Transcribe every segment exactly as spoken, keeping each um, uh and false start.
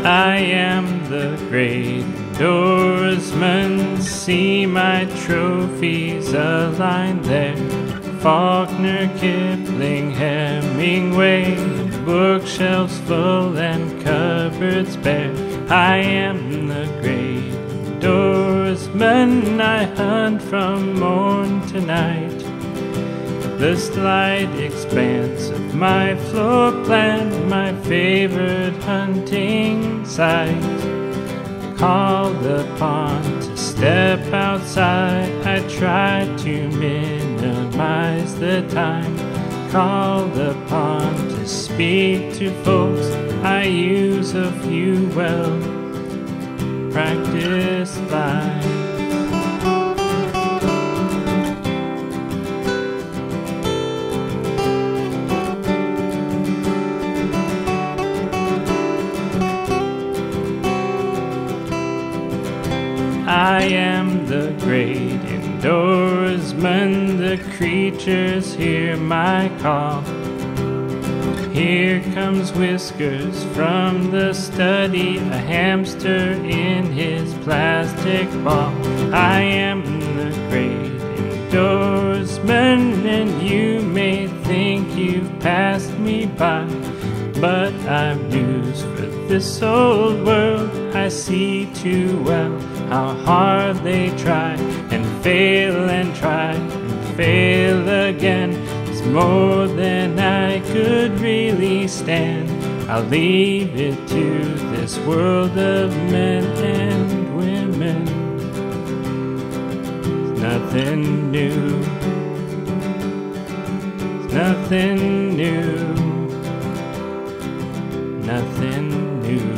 I am the great outdoorsman. See my trophies aligned there. Faulkner, Kipling, Hemingway, bookshelves full and cupboards bare. I am the great outdoorsman. I hunt from morn to night. The slight expanse of my floor plan, my favorite hunting site. Called upon to step outside, I try to minimize the time. Called upon to speak to folks, I use a few well-practiced lines. I am the great outdoorsman. The creatures hear my call. Here comes Whiskers from the study, a hamster in his plastic ball. I am the great outdoorsman, and you may think you've passed me by, but I've news for this old world. I see too well how hard they try and fail and try and fail again. It's more than I could really stand. I'll leave it to this world of men and women. It's nothing new. It's nothing new. Nothing new.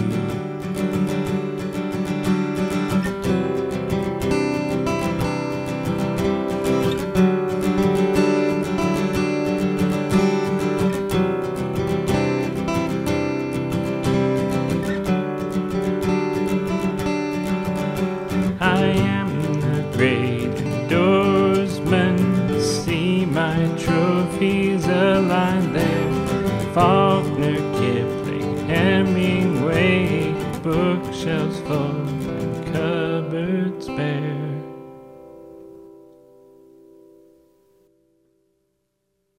I am the great outdoorsman. See my trophies aligned there. Faulkner, Kipling, Hemingway, bookshelves full